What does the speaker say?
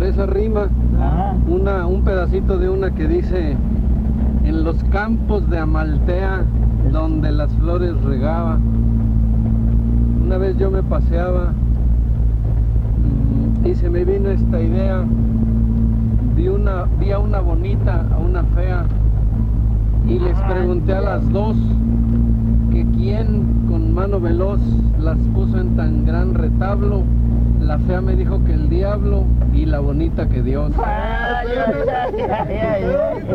esa rima, un pedacito de una que dice: en los campos de Amaltea, donde las flores regaba. Una vez yo me paseaba y se me vino esta idea. Vi a una bonita, a una fea, y les pregunté a las dos que quién con mano veloz las puso en tan gran retablo. La fea me dijo que el diablo y la bonita que Dios.